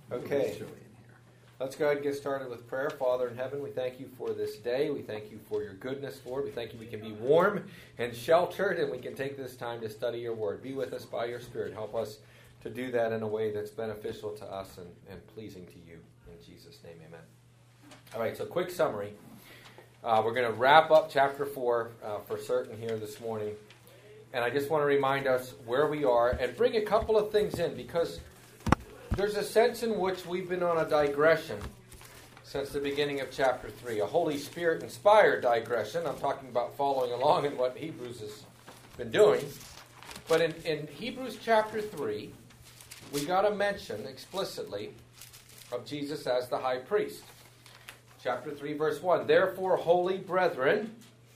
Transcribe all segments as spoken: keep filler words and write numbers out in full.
Okay, let's go ahead and get started with prayer. Father in heaven, we thank you for this day. We thank you for your goodness, Lord. We thank you we can be warm and sheltered, and we can take this time to study your word. Be with us by your Spirit. Help us to do that in a way that's beneficial to us and, and pleasing to you. In Jesus' name, amen. All right, so quick summary. Uh, we're going to wrap up chapter four uh, for certain here this morning. And I just want to remind us where we are and bring a couple of things in, because there's a sense in which we've been on a digression since the beginning of chapter three, a Holy Spirit-inspired digression. I'm talking about following along in what Hebrews has been doing. But in, in Hebrews chapter three, we got a mention explicitly of Jesus as the high priest. Chapter three, verse one, "Therefore, holy brethren,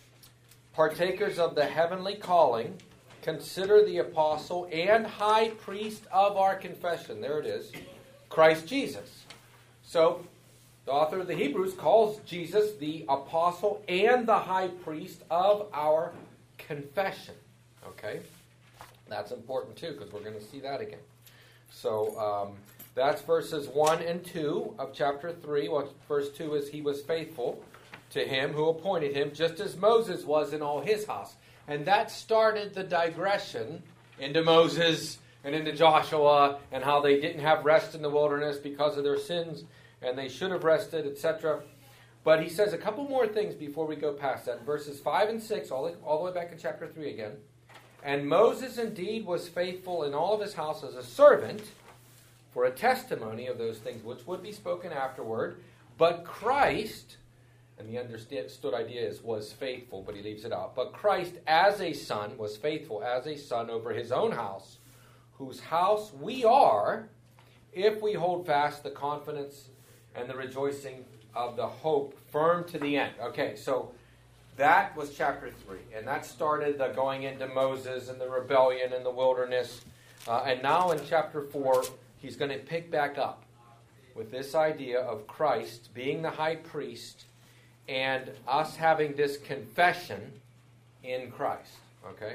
partakers of the heavenly calling, consider the apostle and high priest of our confession." There it is, Christ Jesus. So, the author of the Hebrews calls Jesus the apostle and the high priest of our confession. Okay? That's important too, because we're going to see that again. So, um, that's verses one and two of chapter three. Well, verse two is, "He was faithful to him who appointed him, just as Moses was in all his house." And that started the digression into Moses and into Joshua and how they didn't have rest in the wilderness because of their sins and they should have rested, et cetera. But he says a couple more things before we go past that. In verses five and six, all the, all the way back in chapter three again. "And Moses indeed was faithful in all of his house as a servant for a testimony of those things which would be spoken afterward. But Christ," and the understood idea is was faithful, but he leaves it out. "But Christ as a son was faithful as a son over his own house, whose house we are, if we hold fast the confidence and the rejoicing of the hope firm to the end." Okay, so that was chapter three. And that started the going into Moses and the rebellion in the wilderness. Uh, and now in chapter four, he's going to pick back up with this idea of Christ being the high priest and us having this confession in Christ. Okay?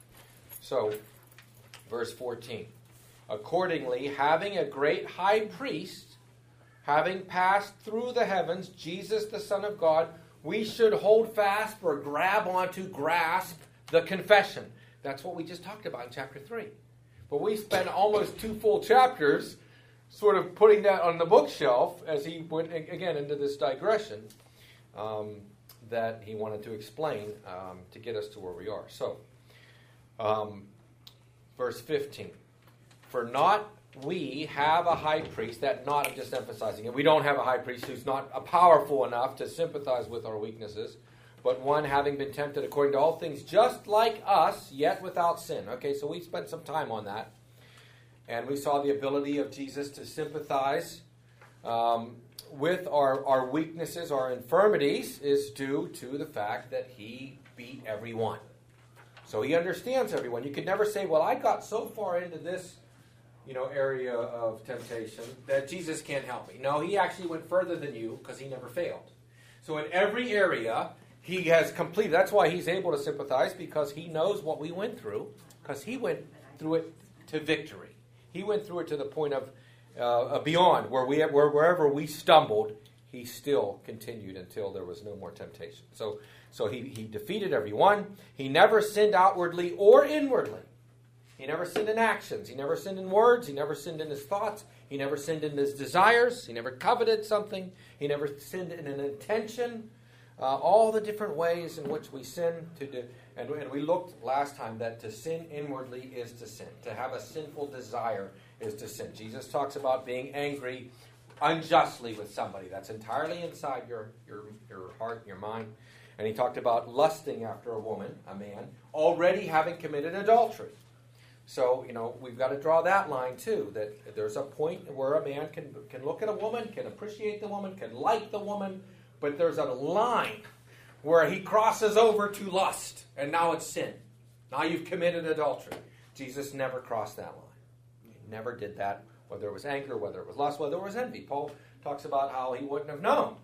So, verse fourteen. "Accordingly, having a great high priest, having passed through the heavens, Jesus the Son of God, we should hold fast or grab onto, grasp the confession." That's what we just talked about in chapter three. But we spent almost two full chapters sort of putting that on the bookshelf as he went, again, into this digression. Um, that he wanted to explain um, to get us to where we are. So, um, verse fifteen. "For not we have a high priest," that not, I'm just emphasizing it, we don't have a high priest who's not uh, powerful enough to sympathize with our weaknesses, "but one having been tempted according to all things, just like us, yet without sin." Okay, so we spent some time on that. And we saw the ability of Jesus to sympathize um, with our, our weaknesses, our infirmities, is due to the fact that he beat everyone. So he understands everyone. You could never say, well, I got so far into this you know, area of temptation that Jesus can't help me. No, he actually went further than you because he never failed. So in every area, he has completed. That's why he's able to sympathize, because he knows what we went through, because he went through it to victory. He went through it to the point of Uh, beyond where we where, wherever we stumbled, he still continued until there was no more temptation. So, so he, he defeated everyone. He never sinned outwardly or inwardly. He never sinned in actions. He never sinned in words. He never sinned in his thoughts. He never sinned in his desires. He never coveted something. He never sinned in an intention. Uh, all the different ways in which we sin to do, and, and we looked last time that to sin inwardly is to sin. To have a sinful desire is to sin. Jesus talks about being angry unjustly with somebody. That's entirely inside your, your, your heart, your mind. And he talked about lusting after a woman, a man, already having committed adultery. So, you know, we've got to draw that line too, that there's a point where a man can, can look at a woman, can appreciate the woman, can like the woman, but there's a line where he crosses over to lust, and now it's sin. Now you've committed adultery. Jesus never crossed that line. He never did that, whether it was anger, whether it was lust, whether it was envy. Paul talks about how he wouldn't have known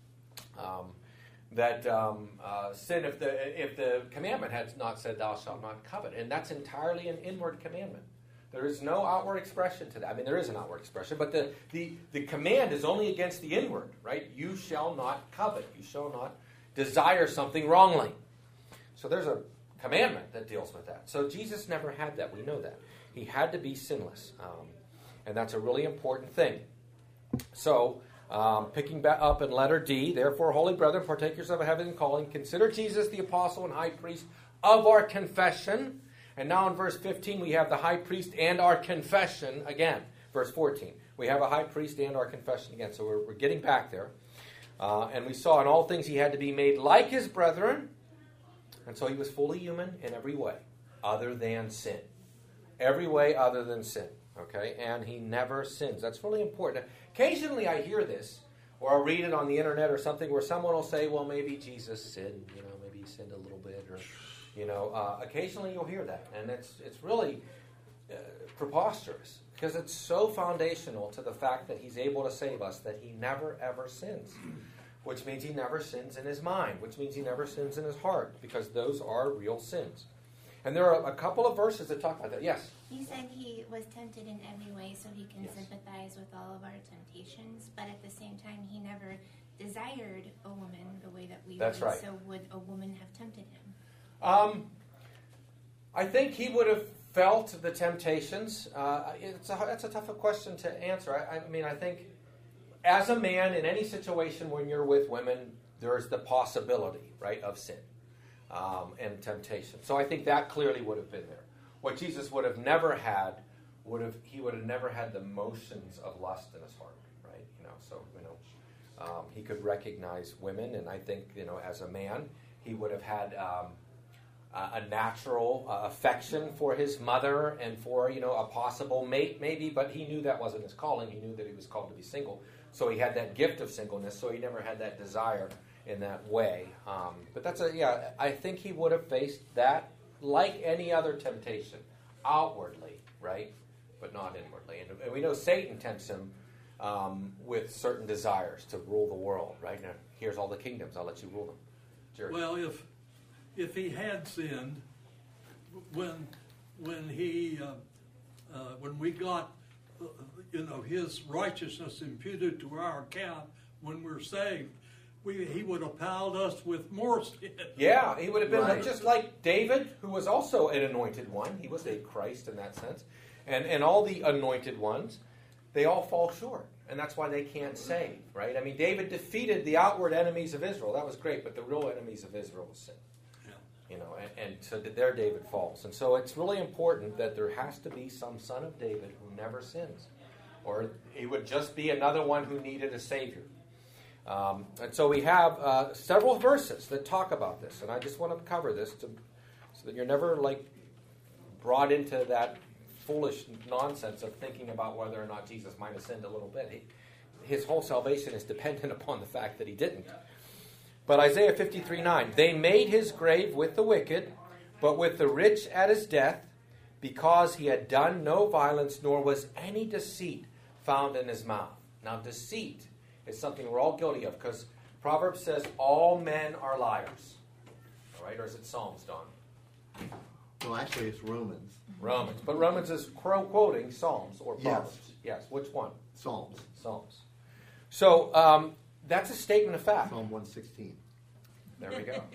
um, that um, uh, sin if the if the commandment had not said, "Thou shalt not covet," and that's entirely an inward commandment. There is no outward expression to that. I mean, there is an outward expression, but the, the, the command is only against the inward, right? You shall not covet. You shall not desire something wrongly. So there's a commandment that deals with that. So Jesus never had that. We know that. He had to be sinless. Um, and that's a really important thing. So, um, picking back up in letter D, therefore, holy brethren, partakers of a heavenly calling, consider Jesus the apostle and high priest of our confession. And now in verse fifteen, we have the high priest and our confession again. Verse fourteen, we have a high priest and our confession again. So we're, we're getting back there. Uh, and we saw in all things he had to be made like his brethren. And so he was fully human in every way other than sin. Every way other than sin. Okay? And he never sins. That's really important. Occasionally I hear this, or I'll read it on the internet or something, where someone will say, well, maybe Jesus sinned. You know, maybe he sinned a little bit. Or, you know, uh, occasionally you'll hear that. And it's, it's really uh, preposterous. Because it's so foundational to the fact that he's able to save us that he never, ever sins. Which means he never sins in his mind. Which means he never sins in his heart. Because those are real sins. And there are a couple of verses that talk about that. Yes? He said he was tempted in every way so he can yes. sympathize with all of our temptations. But at the same time, he never desired a woman the way that we That's would. right. So would a woman have tempted him? Um, I think he would have felt the temptations. Uh, it's a, that's a tough question to answer. I, I mean, I think as a man, in any situation when you're with women, there's the possibility, right, of sin um, and temptation. So I think that clearly would have been there. What Jesus would have never had, would have he would have never had the motions of lust in his heart, right? You know, so you know, um, he could recognize women, and I think you know, as a man, he would have had um, a natural uh, affection for his mother and for, you know, a possible mate maybe, but he knew that wasn't his calling. He knew that he was called to be single. So he had that gift of singleness, so he never had that desire in that way. Um, but that's a, yeah, I think he would have faced that like any other temptation, outwardly, right? But not inwardly. And, and we know Satan tempts him um, with certain desires to rule the world, right? Now, here's all the kingdoms, I'll let you rule them. Jerry. Well, if if he had sinned, when when he uh, uh, when we got uh, you know his righteousness imputed to our account when we're saved, we he would have piled us with more sin. Yeah, he would have been Right. just like David, who was also an anointed one. He was a Christ in that sense, and and all the anointed ones, they all fall short. And that's why they can't save, right? I mean, David defeated the outward enemies of Israel. That was great, but the real enemies of Israel was sin. Yeah. You know, and, and so there David falls. And so it's really important that there has to be some son of David who never sins. Or he would just be another one who needed a Savior. Um, and so we have uh, several verses that talk about this. And I just want to cover this to, so that you're never, like, brought into that foolish nonsense of thinking about whether or not Jesus might have sinned a little bit. He, his whole salvation is dependent upon the fact that he didn't. But Isaiah fifty-three nine, they made his grave with the wicked, but with the rich at his death, because he had done no violence, nor was any deceit found in his mouth. Now, deceit is something we're all guilty of, because Proverbs says all men are liars. All right, or is it Psalms, Don? Well, actually, it's Romans. Romans. But Romans is quoting Psalms or Yes. Proverbs. Yes. Which one? Psalms. Psalms. So um, that's a statement of fact. Psalm one sixteen. There we go.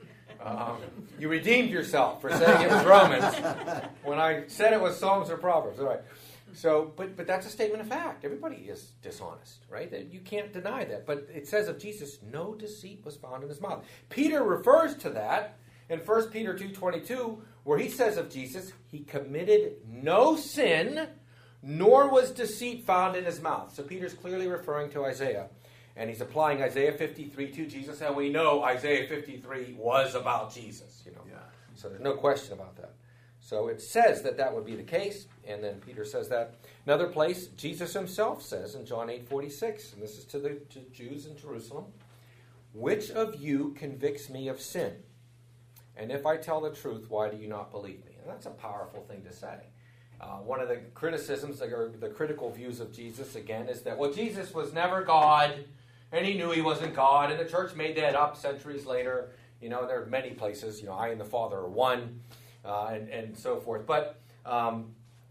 Um, you redeemed yourself for saying it was Romans when I said it was Psalms or Proverbs. All right. So, but but that's a statement of fact. Everybody is dishonest, right? That you can't deny that. But it says of Jesus, no deceit was found in his mouth. Peter refers to that in First Peter two twenty-two, where he says of Jesus, he committed no sin, nor was deceit found in his mouth. So Peter's clearly referring to Isaiah, and he's applying Isaiah fifty-three to Jesus, and we know Isaiah fifty-three was about Jesus, you know. Yeah. So there's no question about that. So it says that that would be the case, and then Peter says that. Another place, Jesus himself says in John eight forty-six, and this is to the to Jews in Jerusalem, which of you convicts me of sin? And if I tell the truth, why do you not believe me? And that's a powerful thing to say. Uh, one of the criticisms, or the critical views of Jesus, again, is that, well, Jesus was never God, and he knew he wasn't God, and the church made that up centuries later. You know, there are many places, you know, I and the Father are one, uh, and, and so forth. But um,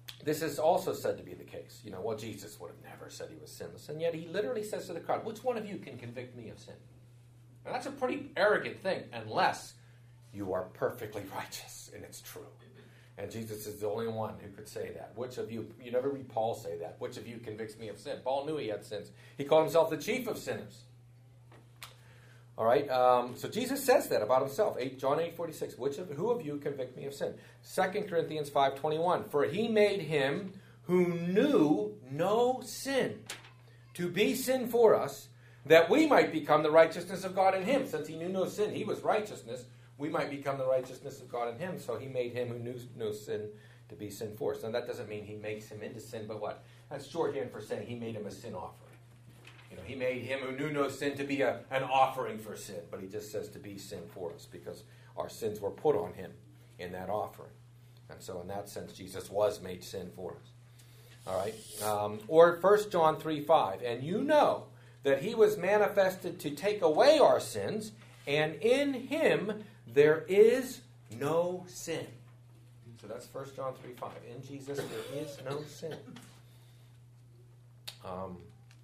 this is also said to be the case. You know, well, Jesus would have never said he was sinless, and yet he literally says to the crowd, which one of you can convict me of sin? Now, that's a pretty arrogant thing, unless you are perfectly righteous, and it's true. And Jesus is the only one who could say that. Which of you, you never read Paul say that, which of you convicts me of sin? Paul knew he had sins. He called himself the chief of sinners. All right, um, so Jesus says that about himself. eight, John eight forty-six. Which of who of you convict me of sin? Second Corinthians five twenty-one. For he made him who knew no sin to be sin for us, that we might become the righteousness of God in him. Since he knew no sin, he was righteousness. We might become the righteousness of God in him. So he made him who knew no sin to be sin for us. Now that doesn't mean he makes him into sin, but what? That's shorthand for saying he made him a sin offering. You know, he made him who knew no sin to be a, an offering for sin, but he just says to be sin for us because our sins were put on him in that offering. And so in that sense, Jesus was made sin for us. All right? Um, or First John three five. And you know that he was manifested to take away our sins, and in him there is no sin. So that's First John three five. In Jesus there is no sin. Um...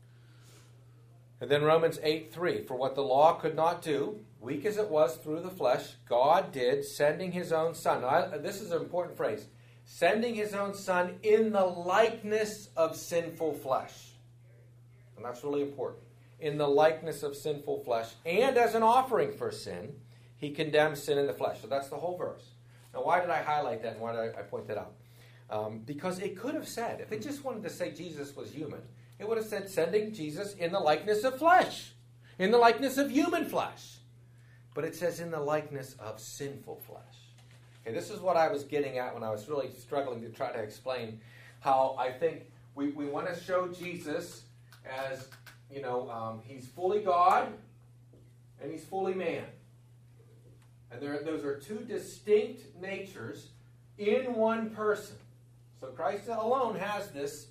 And then Romans eight three, for what the law could not do, weak as it was through the flesh, God did, sending his own Son. Now, I, this is an important phrase. Sending his own Son in the likeness of sinful flesh. And that's really important. In the likeness of sinful flesh, and as an offering for sin, he condemns sin in the flesh. So that's the whole verse. Now, why did I highlight that and why did I, I point that out? Um, because it could have said, if it just wanted to say Jesus was human, it would have said sending Jesus in the likeness of flesh, in the likeness of human flesh. But it says in the likeness of sinful flesh. Okay, this is what I was getting at when I was really struggling to try to explain how I think we, we want to show Jesus as, you know, um, he's fully God and he's fully man. And there, those are two distinct natures in one person. So Christ alone has this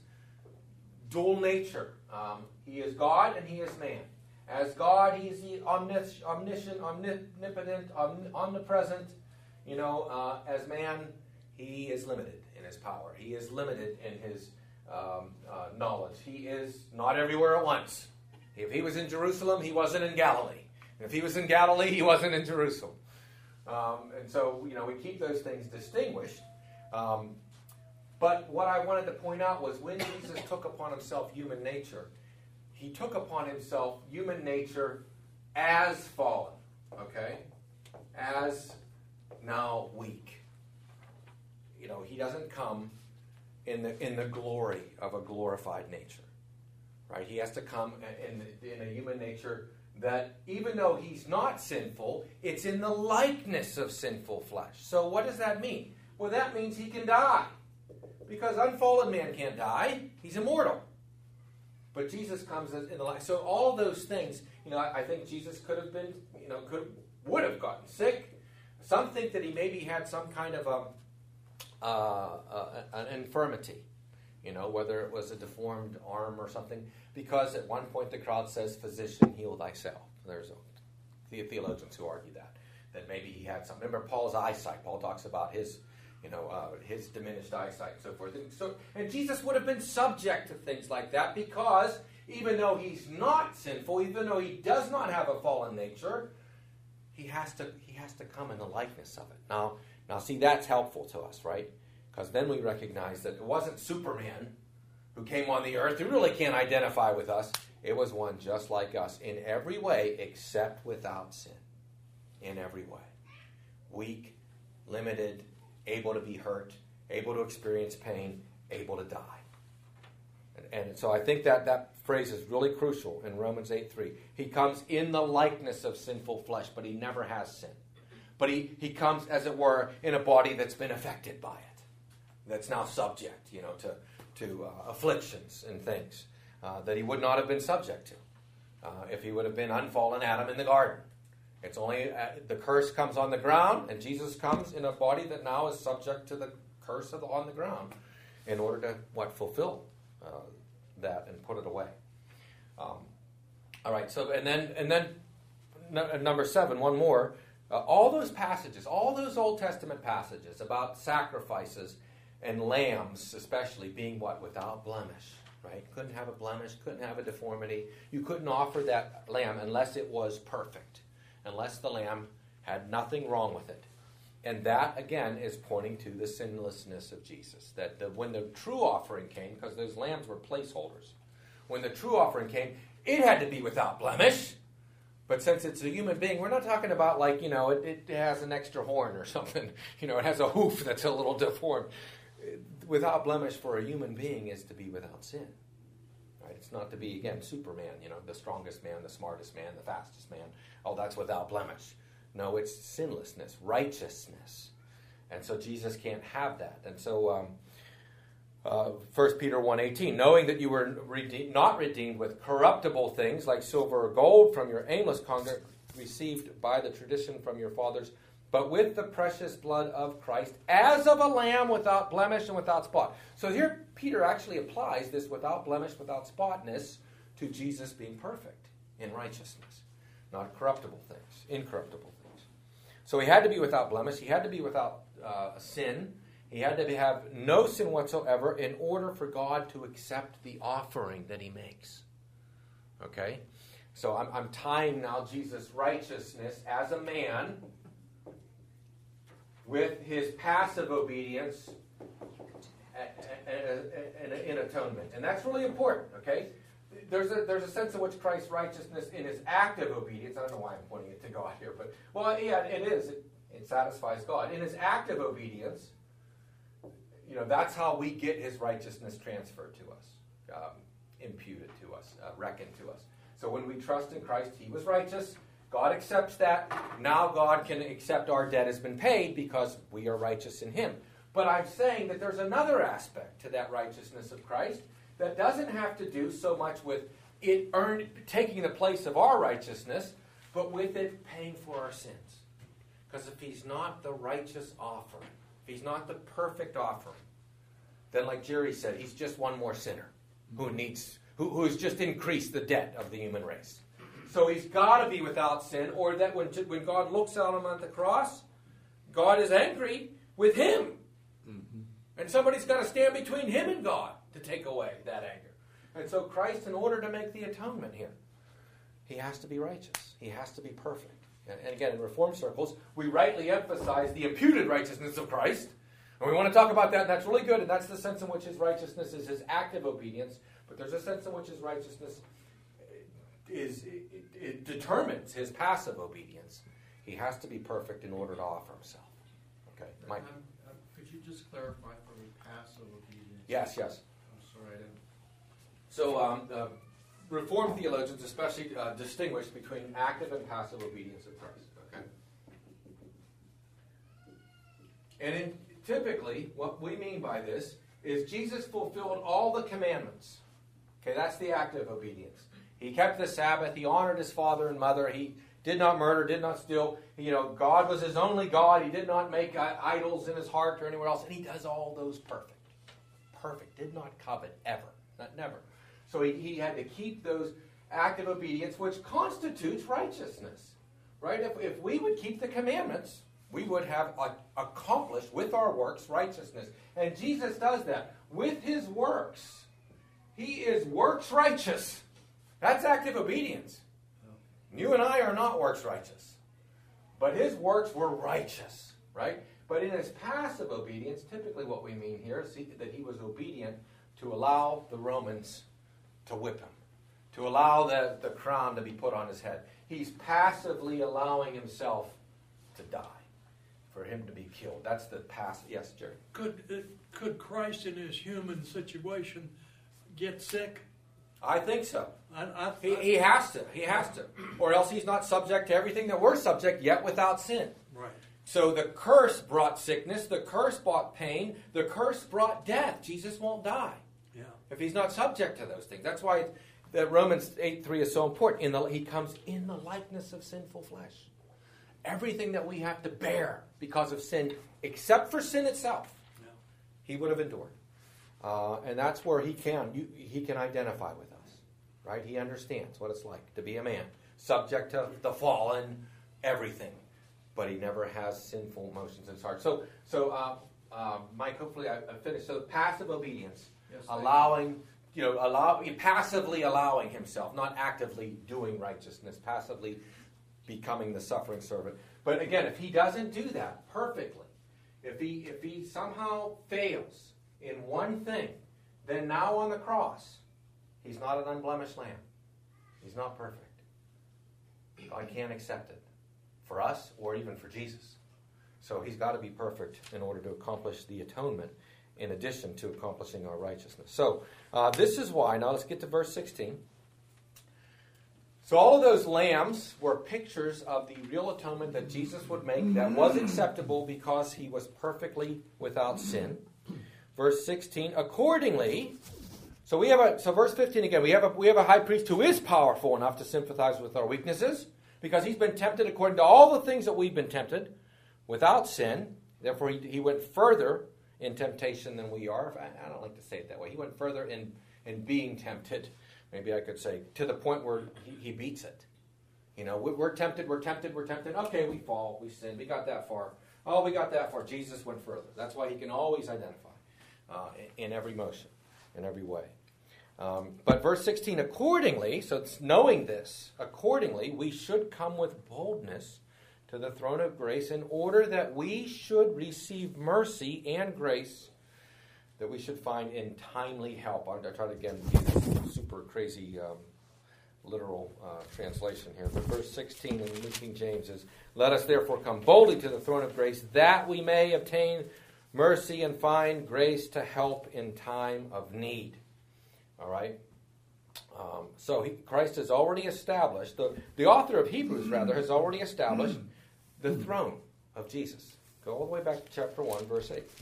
dual nature. Um, he is God and he is man. As God, he's the omnis- omniscient, omnipotent, omn- omnipresent. You know, uh, as man, he is limited in his power. He is limited in his um, uh, knowledge. He is not everywhere at once. If he was in Jerusalem, he wasn't in Galilee. And if he was in Galilee, he wasn't in Jerusalem. Um, and so, you know, we keep those things distinguished. Um, But what I wanted to point out was when Jesus took upon himself human nature, he took upon himself human nature as fallen, okay? As now weak. You know, he doesn't come in the in the glory of a glorified nature, right? He has to come in, in a human nature that even though he's not sinful, it's in the likeness of sinful flesh. So what does that mean? Well, that means he can die. Because unfallen man can't die. He's immortal. But Jesus comes in the light. So all those things, you know, I, I think Jesus could have been, you know, could would have gotten sick. Some think that he maybe had some kind of a, uh, uh, an infirmity, you know, whether it was a deformed arm or something. Because at one point the crowd says, physician, heal thyself. There's a, the theologians who argue that, that maybe he had some. Remember Paul's eyesight. Paul talks about his You know, uh, his diminished eyesight and so forth. And, so, and Jesus would have been subject to things like that because even though he's not sinful, even though he does not have a fallen nature, he has to he has to come in the likeness of it. Now, now see, that's helpful to us, right? Because then we recognize that it wasn't Superman who came on the earth, who really can't identify with us. It was one just like us in every way except without sin. In every way. Weak, limited, able to be hurt, able to experience pain, able to die. And, and so I think that that phrase is really crucial in Romans eight three. He comes in the likeness of sinful flesh, but he never has sin. But he, he comes, as it were, in a body that's been affected by it, that's now subject, you know, to, to uh, afflictions and things uh, that he would not have been subject to uh, if he would have been unfallen Adam in the garden. It's only uh, the curse comes on the ground, and Jesus comes in a body that now is subject to the curse of the, on the ground in order to, what, fulfill uh, that and put it away. Um, all right, so, and then, and then n- number seven, one more. Uh, all those passages, all those Old Testament passages about sacrifices, and lambs especially being what? Without blemish, right? Couldn't have a blemish, couldn't have a deformity. You couldn't offer that lamb unless it was perfect, unless the lamb had nothing wrong with it. And that, again, is pointing to the sinlessness of Jesus. That the, when the true offering came, because those lambs were placeholders, when the true offering came, it had to be without blemish. But since it's a human being, we're not talking about like, you know, it, it has an extra horn or something. You know, it has a hoof that's a little deformed. Without blemish for a human being is to be without sin. Right? It's not to be, again, Superman, you know, the strongest man, the smartest man, the fastest man. Oh, that's without blemish. No, it's sinlessness, righteousness. And so Jesus can't have that. And so um, uh, First Peter one eighteen, knowing that you were redeemed, not redeemed with corruptible things like silver or gold from your aimless conduct received by the tradition from your fathers, but with the precious blood of Christ, as of a lamb without blemish and without spot. So here Peter actually applies this without blemish, without spotness to Jesus being perfect in righteousness. Not corruptible things, incorruptible things. So he had to be without blemish. He had to be without uh, sin. He had to be, have no sin whatsoever in order for God to accept the offering that he makes. Okay? So I'm, I'm tying now Jesus' righteousness as a man with his passive obedience in atonement. And that's really important, okay? There's a, there's a sense in which Christ's righteousness in his active obedience, I don't know why I'm pointing it to God here, but, well, yeah, it is. It, it satisfies God. In his active obedience, you know, that's how we get his righteousness transferred to us, um, imputed to us, uh, reckoned to us. So when we trust in Christ, he was righteous. God accepts that. Now God can accept our debt has been paid because we are righteous in him. But I'm saying that there's another aspect to that righteousness of Christ that doesn't have to do so much with it earned, taking the place of our righteousness, but with it paying for our sins. Because if he's not the righteous offering, if he's not the perfect offering, then like Jerry said, he's just one more sinner who needs, who, who's just increased the debt of the human race. So he's got to be without sin, or that when, when God looks at him on the cross, God is angry with him. Mm-hmm. And somebody's got to stand between him and God to take away that anger. And so Christ, in order to make the atonement here, he has to be righteous. He has to be perfect. And, and again, in Reformed circles, we rightly emphasize the imputed righteousness of Christ. And we want to talk about that, and that's really good. And that's the sense in which his righteousness is his active obedience. But there's a sense in which his righteousness is it, it determines his passive obedience. He has to be perfect in order to offer himself. Okay, Mike. Um, uh, could you just clarify for me passive obedience? Yes, yes. I'm sorry, I didn't. So, um, uh, Reformed theologians especially uh, distinguish between active and passive obedience of Christ. Okay. And in, typically, what we mean by this is Jesus fulfilled all the commandments. Okay, that's the active obedience. He kept the Sabbath. He honored his father and mother. He did not murder, did not steal. You know, God was his only God. He did not make uh, idols in his heart or anywhere else. And he does all those perfect. Perfect. Did not covet ever. Not never. So he, he had to keep those active obedience, which constitutes righteousness. Right? If, if we would keep the commandments, we would have uh, accomplished with our works righteousness. And Jesus does that. With his works, he is works righteous. That's active obedience. You and I are not works righteous. But his works were righteous, right? But in his passive obedience, typically what we mean here is that he was obedient to allow the Romans to whip him, to allow the, the crown to be put on his head. He's passively allowing himself to die, for him to be killed. That's the passive. Yes, Jerry? Could, uh, could Christ in his human situation get sick? I think so. I, I, He, he has to. He has to. Or else he's not subject to everything that we're subject, yet without sin. Right. So the curse brought sickness. The curse brought pain. The curse brought death. Jesus won't die Yeah. if he's not subject to those things. That's why the Romans eight three is so important. In the, he comes in the likeness of sinful flesh. Everything that we have to bear because of sin, except for sin itself, Yeah. he would have endured. Uh, and that's where he can you, he can identify with us, right? He understands what it's like to be a man, subject to the fallen everything, but he never has sinful emotions in his heart. So, so uh, um, Mike, hopefully I, I finished. So passive obedience, Yes, thank allowing, you know, allow, passively allowing himself, not actively doing righteousness, passively becoming the suffering servant. But again, if he doesn't do that perfectly, if he if he somehow fails in one thing, then now on the cross, he's not an unblemished lamb. He's not perfect. I can't accept it for us or even for Jesus. So he's got to be perfect in order to accomplish the atonement in addition to accomplishing our righteousness. So uh, this is why. Now let's get to verse sixteen. So all of those lambs were pictures of the real atonement that Jesus would make that was acceptable because he was perfectly without sin. Verse sixteen, accordingly, so we have a so verse fifteen again, we have a we have a high priest who is powerful enough to sympathize with our weaknesses because he's been tempted according to all the things that we've been tempted without sin. Therefore he, he went further in temptation than we are. I, I don't like to say it that way. He went further in in being tempted. Maybe I could say, to the point where he, he beats it. You know, we, we're tempted, we're tempted, we're tempted. Okay, we fall, we sin, we got that far. Oh, we got that far. Jesus went further. That's why he can always identify uh, in, in every motion, in every way. Um, but verse sixteen, accordingly, so it's knowing this, accordingly, we should come with boldness to the throne of grace in order that we should receive mercy and grace that we should find in timely help. I try to, again, use a super crazy um, literal uh, translation here. But verse sixteen in the New King James is, let us therefore come boldly to the throne of grace that we may obtain mercy and find grace to help in time of need. All right? Um, so he, Christ has already established, the, the author of Hebrews, rather, has already established the throne of Jesus. Go all the way back to chapter one, verse eight.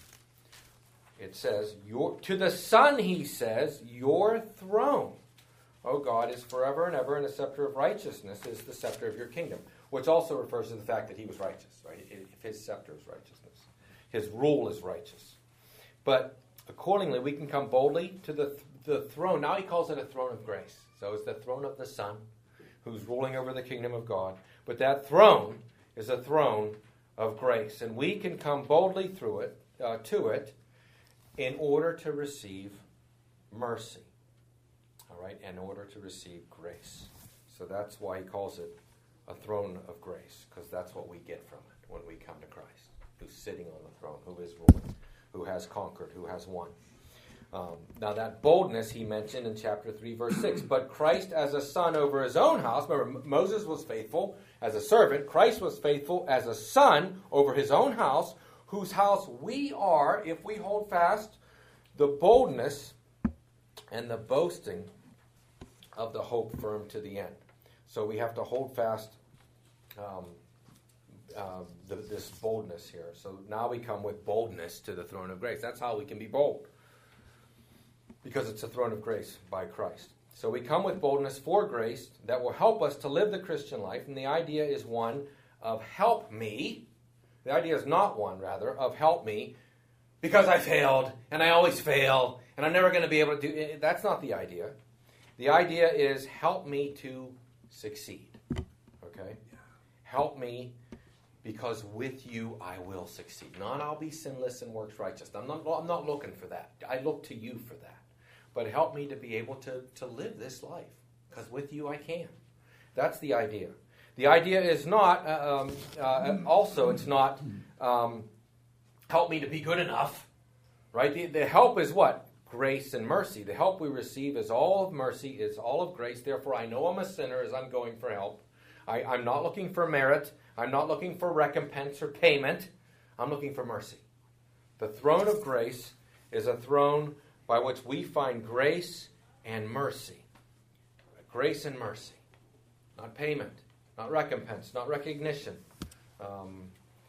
It says, your, to the Son, he says, your throne, O God, is forever and ever, and the scepter of righteousness is the scepter of your kingdom, which also refers to the fact that he was righteous, right? If his scepter is righteousness. His rule is righteous. But accordingly, we can come boldly to the, the throne. Now he calls it a throne of grace. So it's the throne of the Son, who's ruling over the kingdom of God. But that throne is a throne of grace. And we can come boldly through it, uh, to it, in order to receive mercy. All right, in order to receive grace. So that's why he calls it a throne of grace, because that's what we get from it when we come to Christ, who's sitting on the throne, who is ruling, who has conquered, who has won. Um, now that boldness he mentioned in chapter three, verse six. But Christ as a son over his own house. Remember, Moses was faithful as a servant. Christ was faithful as a son over his own house, whose house we are if we hold fast the boldness and the boasting of the hope firm to the end. So we have to hold fast um, uh, the, this boldness here. So now we come with boldness to the throne of grace. That's how we can be bold, because it's a throne of grace by Christ. So we come with boldness for grace that will help us to live the Christian life. And the idea is one of help me. The idea is not one, rather, of help me because I failed and I always fail and I'm never going to be able to do it. That's not the idea. The idea is help me to succeed. Okay? Help me because with you I will succeed. Not I'll be sinless and works righteous. I'm not, I'm not looking for that. I look to you for that. But help me to be able to, to live this life, because with you I can. That's the idea. The idea is not, uh, um, uh, also it's not um, help me to be good enough, right? The, the help is what? Grace and mercy. The help we receive is all of mercy, is all of grace. Therefore, I know I'm a sinner as I'm going for help. I, I'm not looking for merit. I'm not looking for recompense or payment. I'm looking for mercy. The throne of grace is a throne by which we find grace and mercy. Grace and mercy. Not payment, not recompense, not recognition. Um,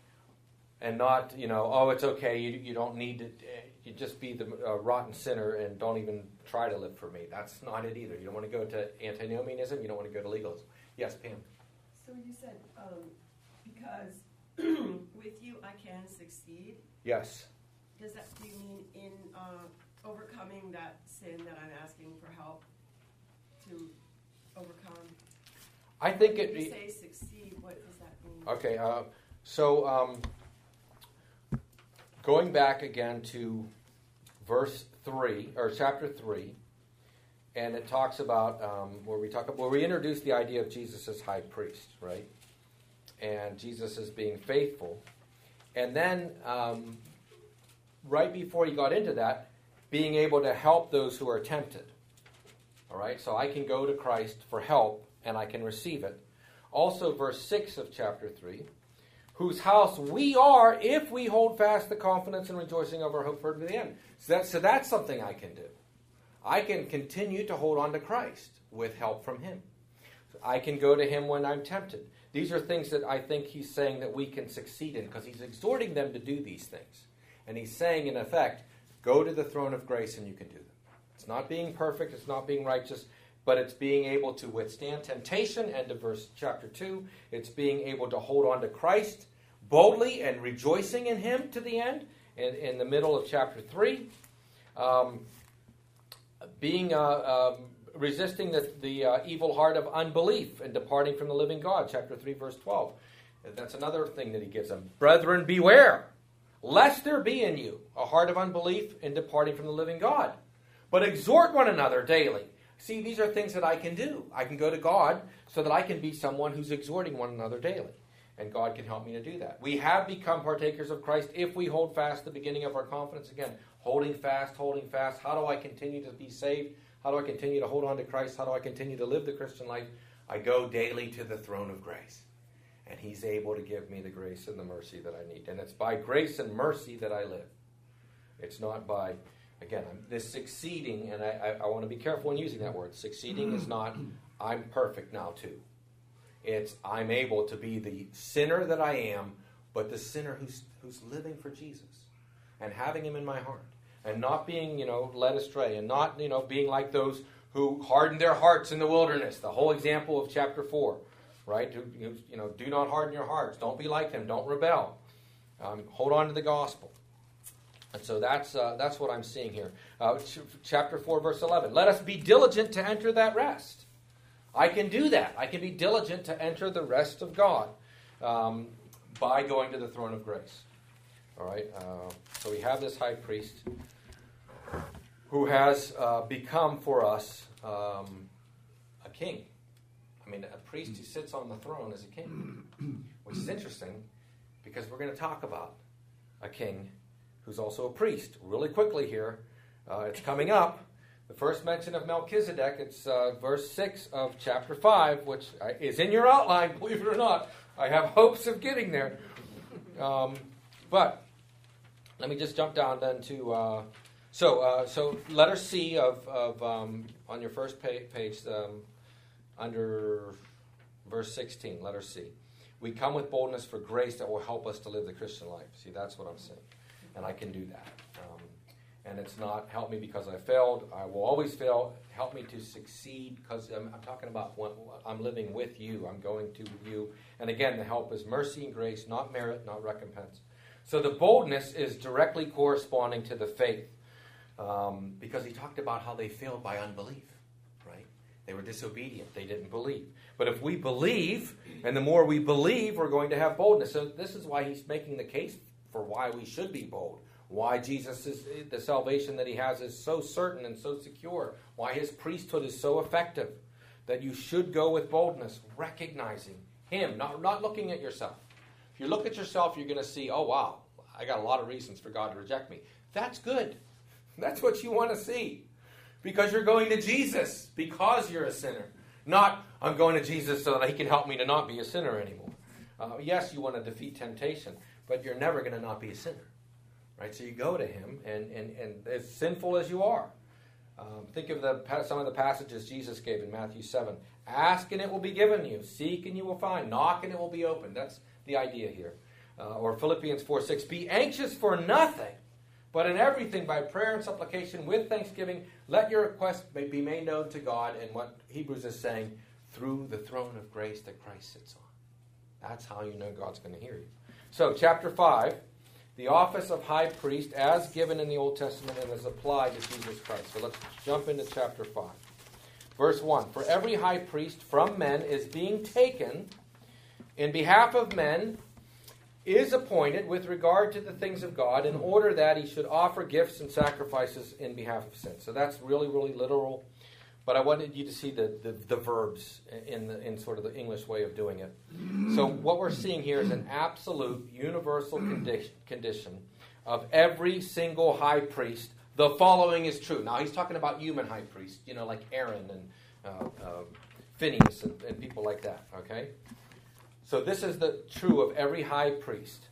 and not, you know, oh, it's okay, you, you don't need to, you just be the uh, rotten sinner and don't even try to live for me. That's not it either. You don't want to go to antinomianism, you don't want to go to legalism. Yes, Pam? So you said, um, because with you I can succeed. Yes. Does that, do you mean in uh, overcoming that sin that I'm asking for help to overcome? I think When it... you say succeed, what does that mean? Okay, uh, so um, going back again to verse three, or chapter three, and it talks about, um, where we talk where we introduce the idea of Jesus as high priest, right? And Jesus as being faithful. And then, um, right before he got into that, being able to help those who are tempted. All right, so I can go to Christ for help, and I can receive it. Also, verse six of chapter three, whose house we are if we hold fast the confidence and rejoicing of our hope for to the end. So, that, so that's something I can do. I can continue to hold on to Christ with help from him. I can go to him when I'm tempted. These are things that I think he's saying that we can succeed in, because he's exhorting them to do these things. And he's saying, in effect, go to the throne of grace and you can do them. It's not being perfect, it's not being righteous, but it's being able to withstand temptation. End of verse chapter two. It's being able to hold on to Christ boldly and rejoicing in him to the end. In, in the middle of chapter three, um, being uh, um, resisting the, the uh, evil heart of unbelief and departing from the living God. Chapter three, verse twelve. That's another thing that he gives them. Brethren, beware, lest there be in you a heart of unbelief in departing from the living God. But exhort one another daily. See, these are things that I can do. I can go to God so that I can be someone who's exhorting one another daily. And God can help me to do that. We have become partakers of Christ if we hold fast the beginning of our confidence. Again, holding fast, holding fast. How do I continue to be saved? How do I continue to hold on to Christ? How do I continue to live the Christian life? I go daily to the throne of grace. And he's able to give me the grace and the mercy that I need. And it's by grace and mercy that I live. It's not by, again, this succeeding, and I, I, I want to be careful when using that word. Succeeding is not, I'm perfect now too. It's, I'm able to be the sinner that I am, but the sinner who's who's living for Jesus and having him in my heart. And not being, you know, led astray, and not, you know, being like those who hardened their hearts in the wilderness. The whole example of chapter four, right? You, you know, do not harden your hearts. Don't be like them. Don't rebel. Um, hold on to the gospel. And so that's uh, that's what I'm seeing here. Uh, ch- chapter four, verse eleven. Let us be diligent to enter that rest. I can do that. I can be diligent to enter the rest of God um, by going to the throne of grace. All right. Uh, so we have this high priest who has uh, become for us um, a king. I mean, a priest who sits on the throne is a king, which is interesting because we're going to talk about a king who's also a priest. Really quickly here, uh, it's coming up. The first mention of Melchizedek, it's uh, verse six of chapter five, which is in your outline, believe it or not. I have hopes of getting there. Um, but let me just jump down then to... Uh, so uh, so letter C of, of um, on your first page, page um, under verse sixteen, letter C. We come with boldness for grace that will help us to live the Christian life. See, that's what I'm saying. And I can do that. Um, and it's not help me because I failed. I will always fail. Help me to succeed because I'm, I'm talking about when I'm living with you. I'm going to you. And again, the help is mercy and grace, not merit, not recompense. So the boldness is directly corresponding to the faith. Um, because he talked about how they failed by unbelief, right? They were disobedient. They didn't believe. But if we believe, and the more we believe, we're going to have boldness. So this is why he's making the case for why we should be bold. Why Jesus is, the salvation that he has is so certain and so secure. Why his priesthood is so effective. That you should go with boldness, recognizing him, not, not looking at yourself. If you look at yourself, you're going to see, oh wow, I got a lot of reasons for God to reject me. That's good. That's what you want to see. Because you're going to Jesus because you're a sinner. Not, I'm going to Jesus so that he can help me to not be a sinner anymore. Uh, yes, you want to defeat temptation, but you're never going to not be a sinner. Right? So you go to him, and, and, and as sinful as you are. Um, think of the some of the passages Jesus gave in Matthew seven. Ask and it will be given you. Seek and you will find. Knock and it will be opened. That's the idea here. Uh, or Philippians four six. Be anxious for nothing. But in everything, by prayer and supplication, with thanksgiving, let your request be made known to God. And what Hebrews is saying, through the throne of grace that Christ sits on. That's how you know God's going to hear you. So, chapter five, the office of high priest as given in the Old Testament and as applied to Jesus Christ. So let's jump into chapter five. Verse one, for every high priest from men is being taken in behalf of men is appointed with regard to the things of God in order that he should offer gifts and sacrifices in behalf of sin. So that's really, really literal. But I wanted you to see the, the, the verbs in, the, in sort of the English way of doing it. So what we're seeing here is an absolute universal condition, condition of every single high priest. The following is true. Now he's talking about human high priests, you know, like Aaron and uh, uh, Phineas and, and people like that, okay? So this is the true of every high priest.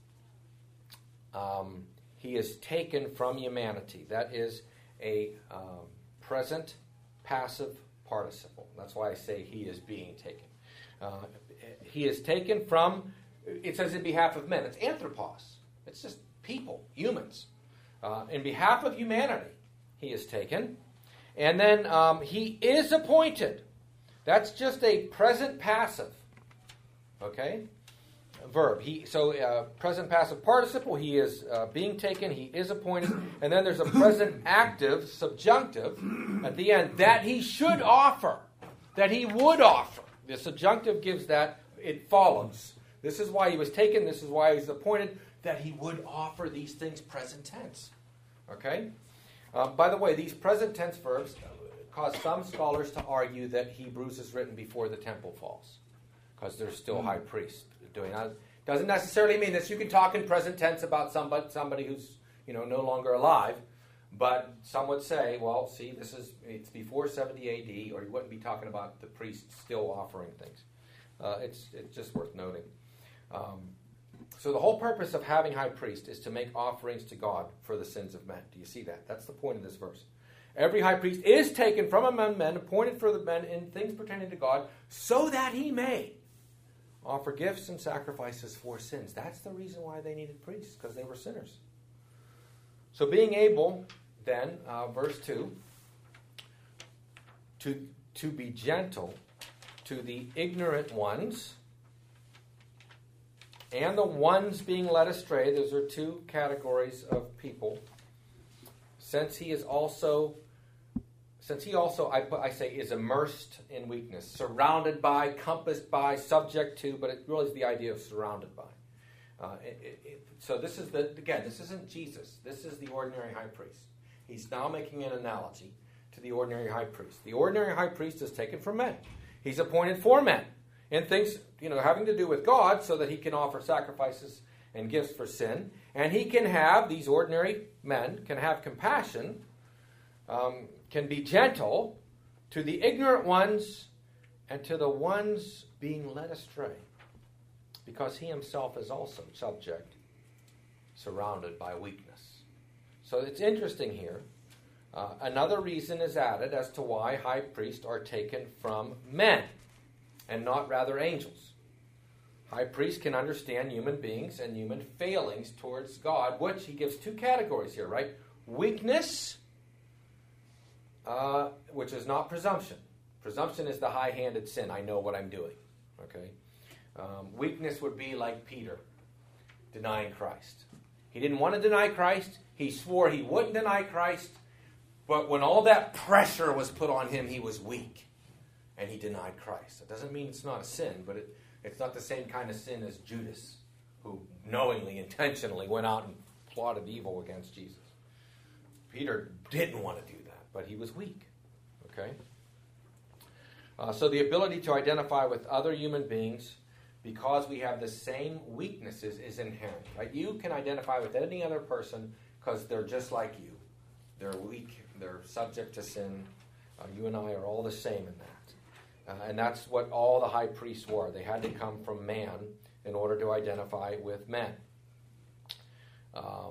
Um, he is taken from humanity. That is a um, present passive participle. That's why I say he is being taken. Uh, he is taken from, it says in behalf of men. It's anthropos. It's just people, humans. Uh, in behalf of humanity, he is taken. And then um, he is appointed. That's just a present passive. Okay? Verb. He So uh, present passive participle, he is uh, being taken, he is appointed. And then there's a present active subjunctive at the end that he should offer, that he would offer. The subjunctive gives that, it follows. This is why he was taken, this is why he's appointed, that he would offer these things present tense. Okay? Uh, by the way, these present tense verbs cause some scholars to argue that Hebrews is written before the temple falls, because there's still high priests doing that. Doesn't necessarily mean that you can talk in present tense about somebody, somebody who's, you know, no longer alive, but some would say, well, see, this is, it's before seventy A D, or you wouldn't be talking about the priests still offering things. Uh, it's, it's just worth noting. Um, so the whole purpose of having high priest is to make offerings to God for the sins of men. Do you see that? That's the point of this verse. Every high priest is taken from among men, appointed for the men in things pertaining to God, so that he may offer gifts and sacrifices for sins. That's the reason why they needed priests, because they were sinners. So being able, then, uh, verse two, to, to be gentle to the ignorant ones, and the ones being led astray. Those are two categories of people. Since he is also, since he also, I, I say, is immersed in weakness, surrounded by, compassed by, subject to, but it really is the idea of surrounded by. Uh, it, it, it, so this is the, again, this isn't Jesus. This is the ordinary high priest. He's now making an analogy to the ordinary high priest. The ordinary high priest is taken from men. He's appointed for men in things, you know, having to do with God, so that he can offer sacrifices and gifts for sin. And he can have, these ordinary men can have compassion, um, can be gentle to the ignorant ones and to the ones being led astray, because he himself is also subject, surrounded by weakness. So it's interesting here. Uh, another reason is added as to why high priests are taken from men and not rather angels. High priests can understand human beings and human failings towards God, which he gives two categories here, right? Weakness, uh, which is not presumption. Presumption is the high-handed sin. I know what I'm doing. Okay. Um, weakness would be like Peter denying Christ. He didn't want to deny Christ. He swore he wouldn't deny Christ. But when all that pressure was put on him, he was weak. And he denied Christ. It doesn't mean it's not a sin, but it, it's not the same kind of sin as Judas, who knowingly, intentionally went out and plotted evil against Jesus. Peter didn't want to do that, but he was weak. Okay? Uh, so the ability to identify with other human beings, because we have the same weaknesses, is inherent. Right? You can identify with any other person because they're just like you. They're weak. They're subject to sin. Uh, you and I are all the same in that. Uh, and that's what all the high priests were. They had to come from man in order to identify with men. Um,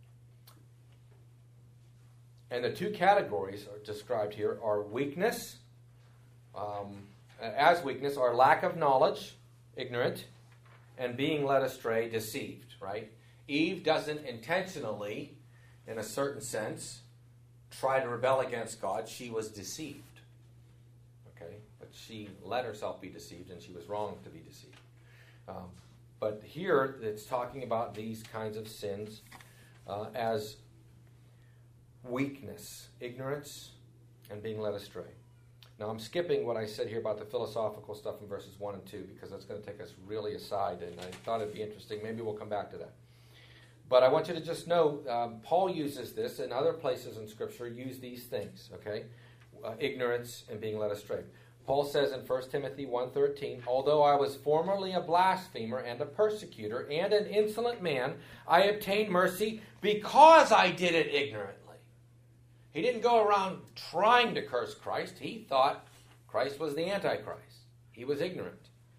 and the two categories are described here are weakness, um, as weakness, are lack of knowledge, ignorant, and being led astray, deceived, right? Eve doesn't intentionally, in a certain sense, try to rebel against God. She was deceived. Okay? But she let herself be deceived, and she was wrong to be deceived. Um, but here, it's talking about these kinds of sins uh, as weakness, ignorance, and being led astray. Now, I'm skipping what I said here about the philosophical stuff in verses one and two because that's going to take us really aside, and I thought it'd be interesting. Maybe we'll come back to that. But I want you to just know, um, Paul uses this, and other places in Scripture use these things, okay? Uh, ignorance and being led astray. Paul says in First Timothy one thirteen, although I was formerly a blasphemer and a persecutor and an insolent man, I obtained mercy because I did it ignorantly. He didn't go around trying to curse Christ. He thought Christ was the Antichrist. He was ignorant.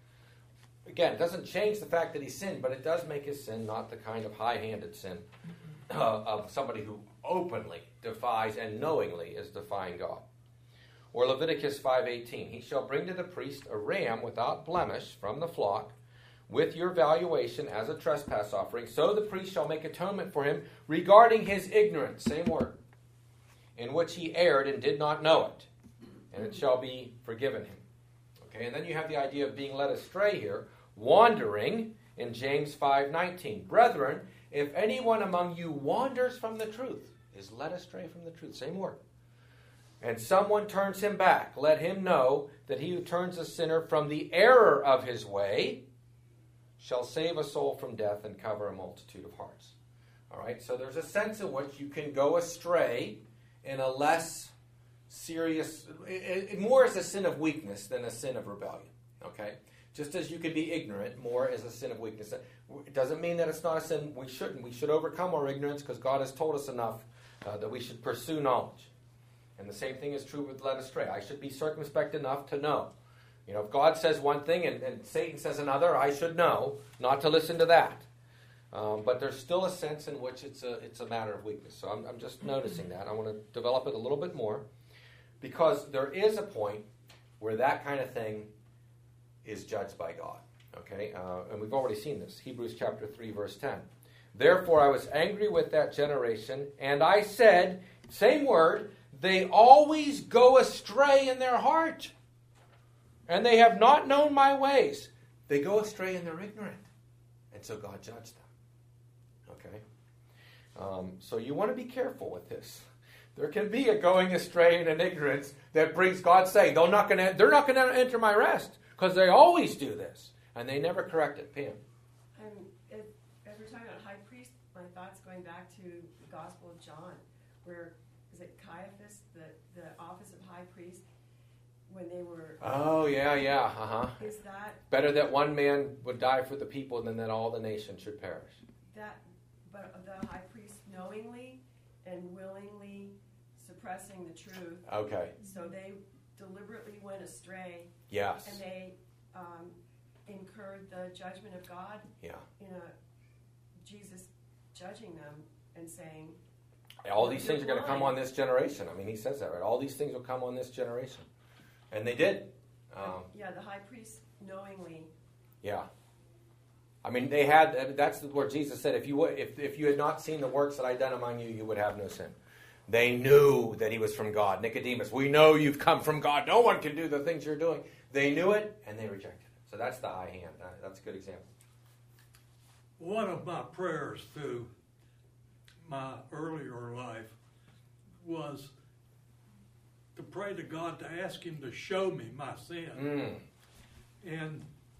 Again, it doesn't change the fact that he sinned, but it does make his sin not the kind of high-handed sin uh, of somebody who openly defies and knowingly is defying God. Or Leviticus five eighteen, he shall bring to the priest a ram without blemish from the flock with your valuation as a trespass offering. So the priest shall make atonement for him regarding his ignorance, same word, in which he erred and did not know it, and it shall be forgiven him. Okay, and then you have the idea of being led astray here, wandering in James five nineteen. Brethren, if anyone among you wanders from the truth, is led astray from the truth, same word, and someone turns him back, let him know that he who turns a sinner from the error of his way shall save a soul from death and cover a multitude of hearts. All right, so there's a sense in which you can go astray in a less serious, it, it, more as a sin of weakness than a sin of rebellion. Okay, just as you can be ignorant more as a sin of weakness. It doesn't mean that it's not a sin. We shouldn't. We should overcome our ignorance because God has told us enough uh, that we should pursue knowledge. And the same thing is true with led astray. I should be circumspect enough to know. You know, if God says one thing and, and Satan says another, I should know not to listen to that. Um, but there's still a sense in which it's a it's a matter of weakness. So I'm, I'm just noticing that. I want to develop it a little bit more because there is a point where that kind of thing is judged by God. Okay, uh, and we've already seen this. Hebrews chapter three, verse ten. Therefore I was angry with that generation, and I said, same word, they always go astray in their heart, and they have not known my ways. They go astray and they're ignorant, and so God judged them. Okay, um, so you want to be careful with this. There can be a going astray and an ignorance that brings God saying they're not going to they're not going to enter my rest because they always do this and they never correct it. Pam. And if, as we're talking about high priest, my thoughts going back to the Gospel of John, where is it Caiaphas, the, the office of high priest, when they were. Oh yeah, yeah, uh huh. Is that better that one man would die for the people than that all the nation should perish? that? But the high priest knowingly and willingly suppressing the truth. Okay. So they deliberately went astray. Yes. And they um, incurred the judgment of God. Yeah. In a Jesus judging them and saying, all these things are going to come on this generation. I mean, he says that, right? All these things will come on this generation. And they did. Um, yeah, the high priest knowingly. Yeah. I mean, they had, that's where Jesus said, if you would, if, if you had not seen the works that I done among you, you would have no sin. They knew that he was from God. Nicodemus, we know you've come from God. No one can do the things you're doing. They knew it, and they rejected it. So that's the high hand. That's a good example. One of my prayers through my earlier life was to pray to God to ask him to show me my sin. Mm. And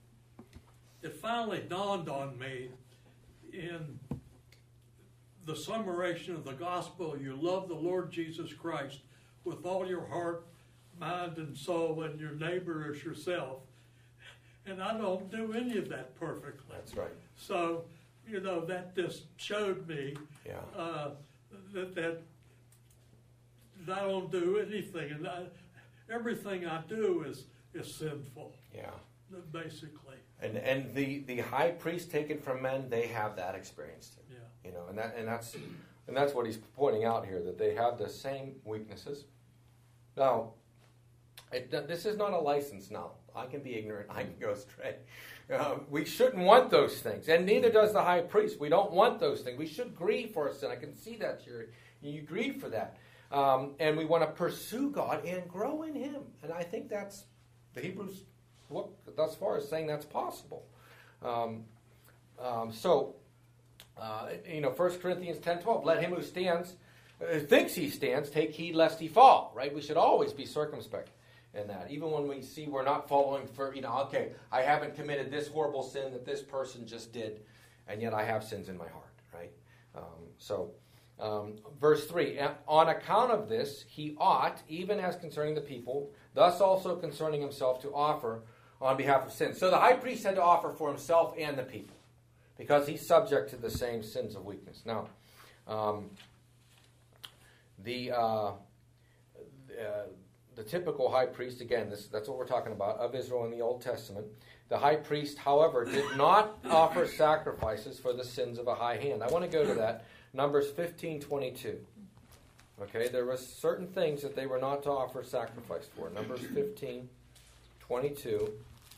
it finally dawned on me in the summation of the gospel, you love the Lord Jesus Christ with all your heart, mind, and soul, and your neighbor as yourself. And I don't do any of that perfectly. That's right. So, you know, that just showed me Yeah. uh, that, that that I don't do anything. And I, everything I do is, is sinful, Yeah. basically. And and the, the high priest taken from men, they have that experience too. Yeah. You know, and that and that's and that's what he's pointing out here, that they have the same weaknesses. Now, it, this is not a license now. I can be ignorant. I can go astray. Uh, we shouldn't want those things, and neither does the high priest. We don't want those things. We should grieve for our sin. I can see that here. You grieve for that, um, and we want to pursue God and grow in Him. And I think that's the Hebrews look thus far as saying that's possible. Um, um, so, uh, you know, First Corinthians ten twelve, let him who stands, uh, thinks he stands, take heed lest he fall, right? We should always be circumspect. in that. Even when we see we're not following for, you know, okay, I haven't committed this horrible sin that this person just did, and yet I have sins in my heart, right? Um, so, um, verse three, on account of this, he ought, even as concerning the people, thus also concerning himself, to offer on behalf of sin. So the high priest had to offer for himself and the people, because he's subject to the same sins of weakness. Now, um, the... Uh, uh, The typical high priest, again, this, that's what we're talking about, of Israel in the Old Testament. The high priest, however, did not offer sacrifices for the sins of a high hand. I want to go to that. Numbers fifteen twenty-two. Okay, there were certain things that they were not to offer sacrifice for. Numbers fifteen twenty-two.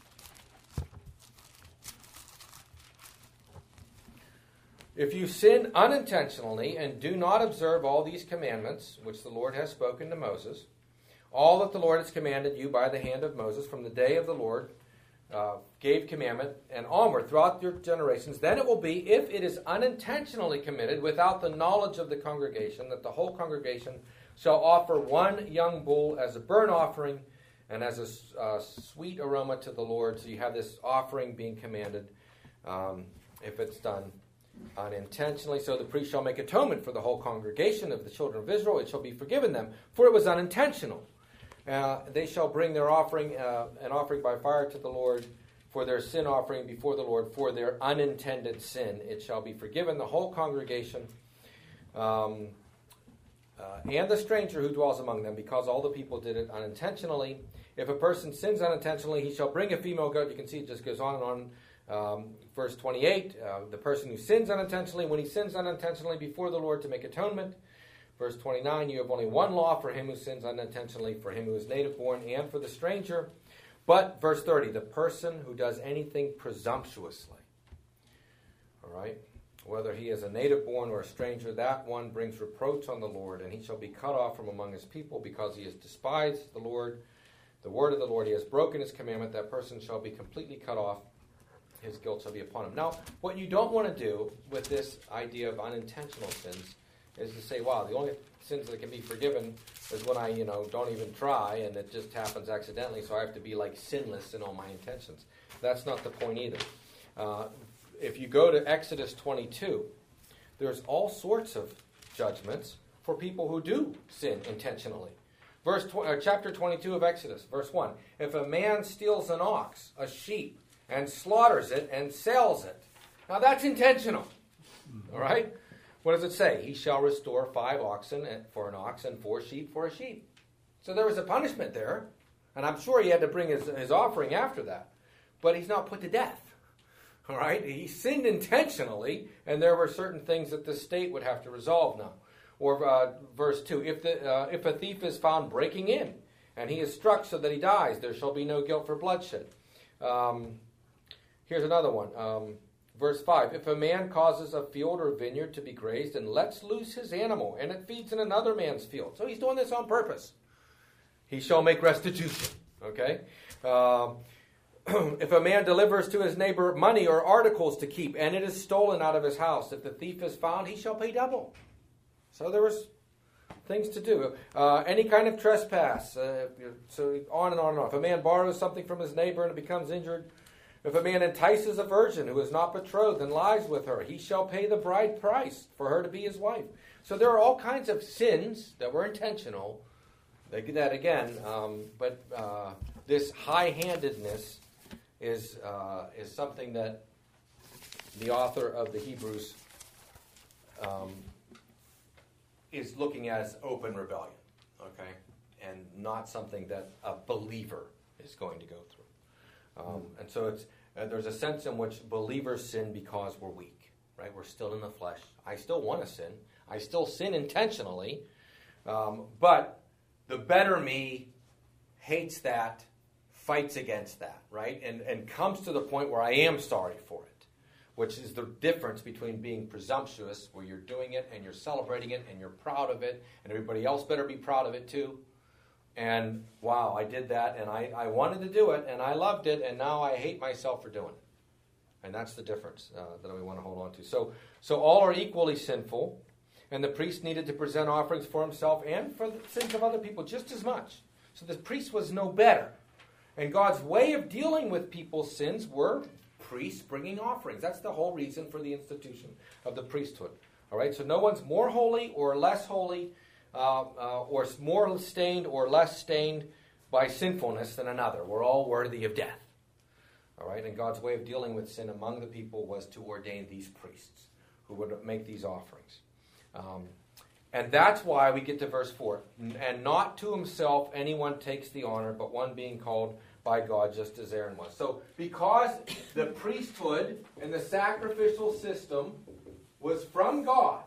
If you sin unintentionally and do not observe all these commandments, which the Lord has spoken to Moses, all that the Lord has commanded you by the hand of Moses from the day of the Lord uh, gave commandment and onward throughout your generations, then it will be, if it is unintentionally committed without the knowledge of the congregation, that the whole congregation shall offer one young bull as a burnt offering and as a uh, sweet aroma to the Lord. So you have this offering being commanded um, if it's done unintentionally. So the priest shall make atonement for the whole congregation of the children of Israel. It shall be forgiven them, for it was unintentional. Uh, they shall bring their offering, uh, an offering by fire to the Lord, for their sin offering before the Lord, for their unintended sin. It shall be forgiven the whole congregation, um, uh, and the stranger who dwells among them, because all the people did it unintentionally. If a person sins unintentionally, he shall bring a female goat. You can see it just goes on and on. Um, verse twenty-eight, uh, the person who sins unintentionally, when he sins unintentionally before the Lord to make atonement. Verse twenty-nine, you have only one law for him who sins unintentionally, for him who is native born, and for the stranger. But, verse thirty, the person who does anything presumptuously, all right, whether he is a native born or a stranger, that one brings reproach on the Lord, and he shall be cut off from among his people, because he has despised the Lord, the word of the Lord. He has broken his commandment. That person shall be completely cut off. His guilt shall be upon him. Now, what you don't want to do with this idea of unintentional sins is to say, wow, the only sins that can be forgiven is when I, you know, don't even try and it just happens accidentally, so I have to be like sinless in all my intentions. That's not the point either. Uh, if you go to Exodus twenty-two, there's all sorts of judgments for people who do sin intentionally. Verse tw- uh, chapter twenty-two of Exodus, verse one. If a man steals an ox, a sheep, and slaughters it and sells it. Now that's intentional. All right? What does it say? He shall restore five oxen for an ox and four sheep for a sheep. So there was a punishment there. And I'm sure he had to bring his, his offering after that. But he's not put to death. All right? He sinned intentionally, and there were certain things that the state would have to resolve now. Or uh, verse two, if, the, uh, if a thief is found breaking in, and he is struck so that he dies, there shall be no guilt for bloodshed. Um... Here's another one. Um, verse five. If a man causes a field or vineyard to be grazed and lets loose his animal, and it feeds in another man's field. So he's doing this on purpose. He shall make restitution. Okay? Uh, if a man delivers to his neighbor money or articles to keep, and it is stolen out of his house, if the thief is found, he shall pay double. So there was things to do. Uh, any kind of trespass. Uh, so on and on and on. If a man borrows something from his neighbor and it becomes injured, if a man entices a virgin who is not betrothed and lies with her, he shall pay the bride price for her to be his wife. So there are all kinds of sins that were intentional. That again, um, but uh, this high-handedness is uh, is something that the author of the Hebrews um, is looking at as open rebellion, okay, and not something that a believer is going to go through. Um, and so it's uh, there's a sense in which believers sin because we're weak, right? We're still in the flesh. I still want to sin. I still sin intentionally. Um, but the better me hates that, fights against that, right? And, and comes to the point where I am sorry for it, which is the difference between being presumptuous, where you're doing it and you're celebrating it and you're proud of it, and everybody else better be proud of it too. And, wow, I did that, and I, I wanted to do it, and I loved it, and now I hate myself for doing it. And that's the difference uh, that we want to hold on to. So, so all are equally sinful, and the priest needed to present offerings for himself and for the sins of other people just as much. So the priest was no better. And God's way of dealing with people's sins were priests bringing offerings. That's the whole reason for the institution of the priesthood. All right, so no one's more holy or less holy, uh, uh, or more stained or less stained by sinfulness than another. We're all worthy of death. All right, and God's way of dealing with sin among the people was to ordain these priests who would make these offerings. Um, and that's why we get to verse four. And not to himself anyone takes the honor, but one being called by God, just as Aaron was. So because the priesthood and the sacrificial system was from God,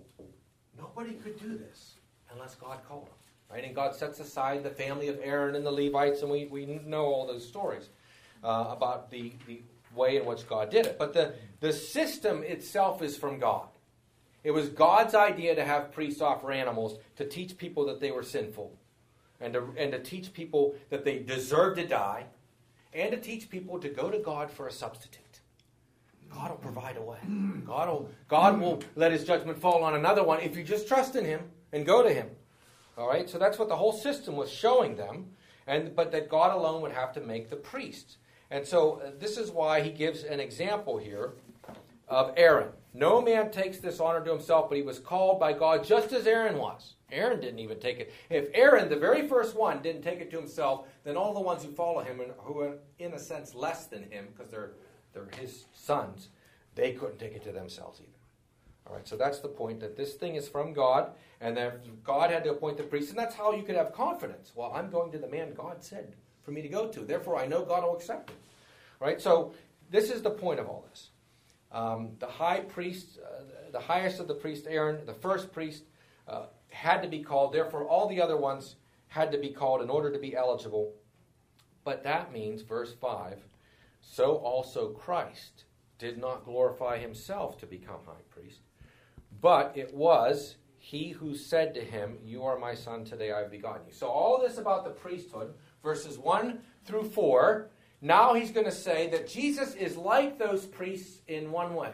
nobody could do this unless God called them. Right? And God sets aside the family of Aaron and the Levites, and we, we know all those stories uh, about the, the way in which God did it. But the, the system itself is from God. It was God's idea to have priests offer animals to teach people that they were sinful, and to, and to teach people that they deserved to die, and to teach people to go to God for a substitute. God will provide a way. God will, God will let his judgment fall on another one if you just trust in him and go to him. All right? So that's what the whole system was showing them, and but that God alone would have to make the priests. And so uh, this is why he gives an example here of Aaron. No man takes this honor to himself, but he was called by God just as Aaron was. Aaron didn't even take it. If Aaron, the very first one, didn't take it to himself, then all the ones who follow him, and who are in a sense less than him, because they're they're his sons, they couldn't take it to themselves either. All right, so that's the point, that this thing is from God, and that God had to appoint the priest, and that's how you could have confidence. Well, I'm going to the man God said for me to go to. Therefore, I know God will accept it. Right? So this is the point of all this. Um, the high priest, uh, the highest of the priests, Aaron, the first priest, uh, had to be called. Therefore, all the other ones had to be called in order to be eligible. But that means, verse five, so also Christ did not glorify himself to become high priest, but it was he who said to him, you are my son, today I have begotten you. So all this about the priesthood, verses one through four, now he's going to say that Jesus is like those priests in one way,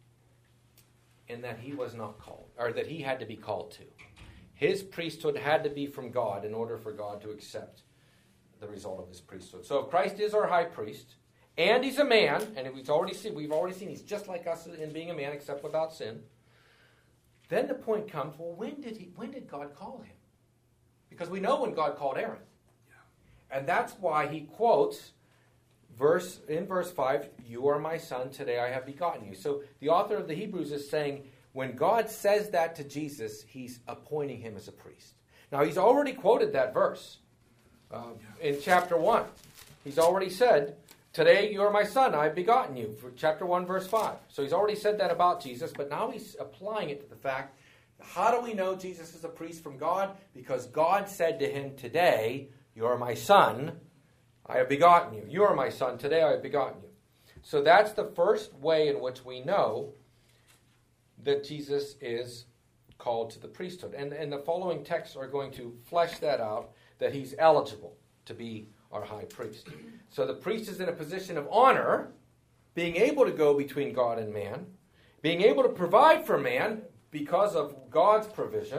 in that he was not called, or that he had to be called to. His priesthood had to be from God in order for God to accept the result of his priesthood. So if Christ is our high priest, and he's a man, and we've already seen, we've already seen he's just like us in being a man, except without sin, then the point comes, well, when did he? When did God call him? Because we know when God called Aaron. Yeah. And that's why he quotes verse in verse five, you are my son, today I have begotten you. So the author of the Hebrews is saying, when God says that to Jesus, he's appointing him as a priest. Now, he's already quoted that verse uh, in chapter one. He's already said, today you are my son, I have begotten you, for chapter one, verse five. So he's already said that about Jesus, but now he's applying it to the fact, how do we know Jesus is a priest from God? Because God said to him, today you are my son, I have begotten you. You are my son, today I have begotten you. So that's the first way in which we know that Jesus is called to the priesthood. And, and the following texts are going to flesh that out, that he's eligible to be our high priest. So the priest is in a position of honor, being able to go between God and man, being able to provide for man because of God's provision,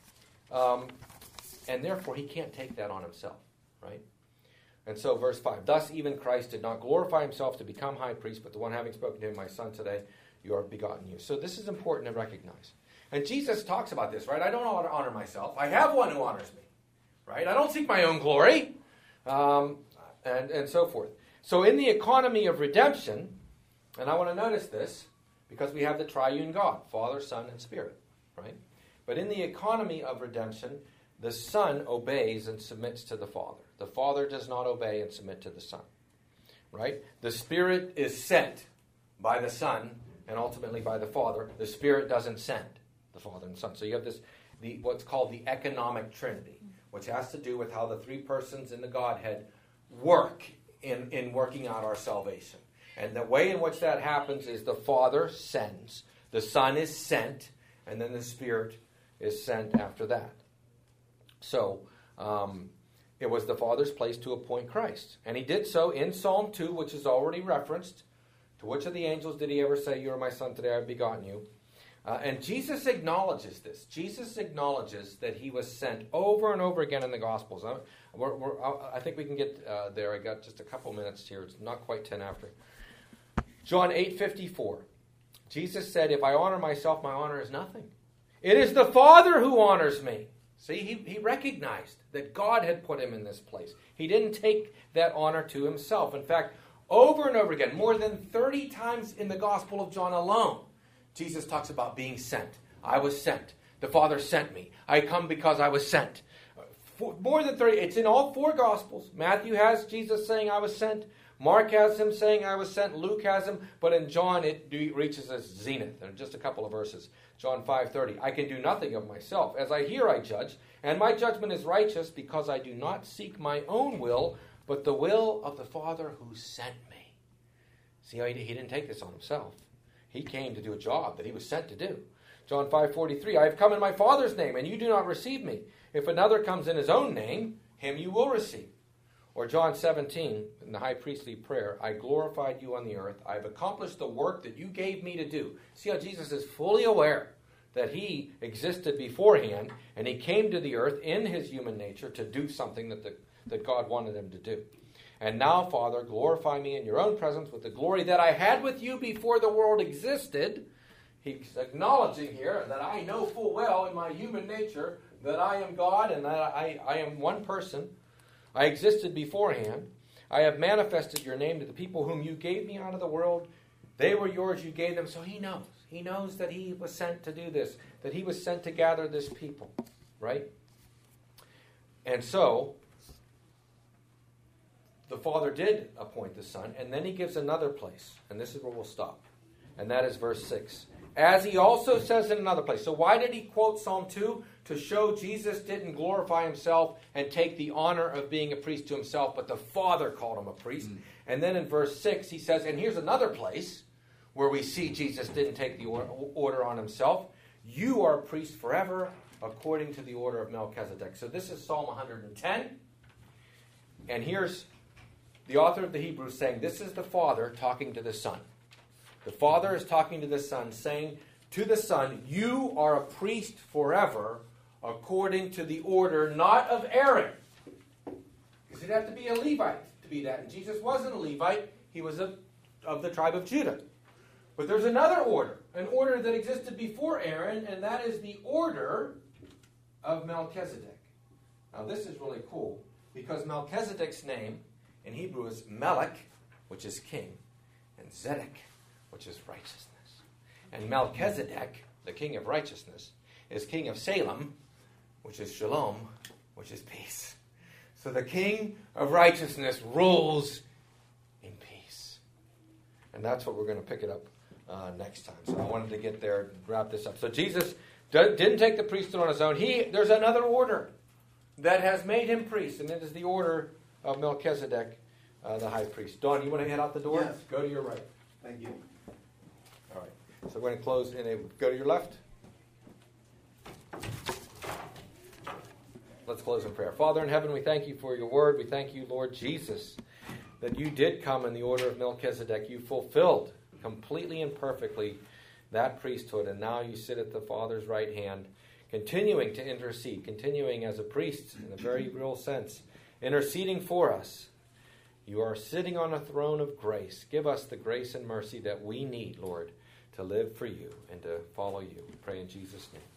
um, and therefore he can't take that on himself, right? And so verse five, thus even Christ did not glorify himself to become high priest, but the one having spoken to him, my son, today you are begotten you. So this is important to recognize. And Jesus talks about this, right? I don't honor, honor myself. I have one who honors me, right? I don't seek my own glory, um, and, and so forth. So in the economy of redemption, and I want to notice this, because we have the triune God, Father, Son, and Spirit, right? But in the economy of redemption, the Son obeys and submits to the Father. The Father does not obey and submit to the Son, right? The Spirit is sent by the Son and ultimately by the Father. The Spirit doesn't send the Father and Son. So you have this, the what's called the economic Trinity, which has to do with how the three persons in the Godhead work in, in working out our salvation. And the way in which that happens is the Father sends, the Son is sent, and then the Spirit is sent after that. So, um, it was the Father's place to appoint Christ. And he did so in Psalm two, which is already referenced. To which of the angels did he ever say, you are my son, today I have begotten you? Uh, and Jesus acknowledges this. Jesus acknowledges that he was sent over and over again in the Gospels. I, we're, we're, I think we can get uh, there. I got just a couple minutes here. It's not quite ten after. John eight fifty-four. Jesus said, if I honor myself, my honor is nothing. It is the Father who honors me. See, he, he recognized that God had put him in this place. He didn't take that honor to himself. In fact, over and over again, more than thirty times in the Gospel of John alone, Jesus talks about being sent. I was sent. The Father sent me. I come because I was sent. For, more than thirty. It's in all four Gospels. Matthew has Jesus saying, I was sent. Mark has him saying, I was sent. Luke has him. But in John, it reaches its zenith. In just a couple of verses. John five thirty. I can do nothing of myself. As I hear, I judge. And my judgment is righteous because I do not seek my own will, but the will of the Father who sent me. See, he, he didn't take this on himself. He came to do a job that he was sent to do. John five forty-three, I have come in my Father's name, and you do not receive me. If another comes in his own name, him you will receive. Or John seventeen, in the high priestly prayer, I glorified you on the earth. I have accomplished the work that you gave me to do. See how Jesus is fully aware that he existed beforehand, and he came to the earth in his human nature to do something that, the, that God wanted him to do. And now, Father, glorify me in your own presence with the glory that I had with you before the world existed. He's acknowledging here that I know full well in my human nature that I am God and that I, I am one person. I existed beforehand. I have manifested your name to the people whom you gave me out of the world. They were yours, you gave them. So he knows. He knows that he was sent to do this, that he was sent to gather this people, right? And so, the Father did appoint the Son, and then he gives another place, and this is where we'll stop, and that is verse six. As he also says in another place. So why did he quote Psalm two? To show Jesus didn't glorify himself and take the honor of being a priest to himself, but the Father called him a priest. Mm. And then in verse six he says, and here's another place where we see Jesus didn't take the order on himself. You are a priest forever according to the order of Melchizedek. So this is Psalm one hundred ten. And here's the author of the Hebrews saying, this is the Father talking to the Son. The Father is talking to the Son, saying to the Son, you are a priest forever according to the order not of Aaron. Because he'd have to be a Levite to be that. And Jesus wasn't a Levite. He was a, of the tribe of Judah. But there's another order, an order that existed before Aaron, and that is the order of Melchizedek. Now this is really cool, because Melchizedek's name in Hebrew is Melech, which is king, and Zedek, which is righteousness. And Melchizedek, the king of righteousness, is king of Salem, which is shalom, which is peace. So the king of righteousness rules in peace. And that's what we're going to pick it up uh, next time. So I wanted to get there and wrap this up. So Jesus d- didn't take the priesthood on his own. He There's another order that has made him priest, and it is the order of Melchizedek, uh, the high priest. Don, you want to head out the door? Yes. Go to your right. Thank you. All right. So we're going to close and go to your left. Let's close in prayer. Father in heaven, we thank you for your word. We thank you, Lord Jesus, that you did come in the order of Melchizedek. You fulfilled completely and perfectly that priesthood, and now you sit at the Father's right hand, continuing to intercede, continuing as a priest in a very real sense, interceding for us. You are sitting on a throne of grace. Give us the grace and mercy that we need, Lord, to live for you and to follow you. We pray in Jesus' name.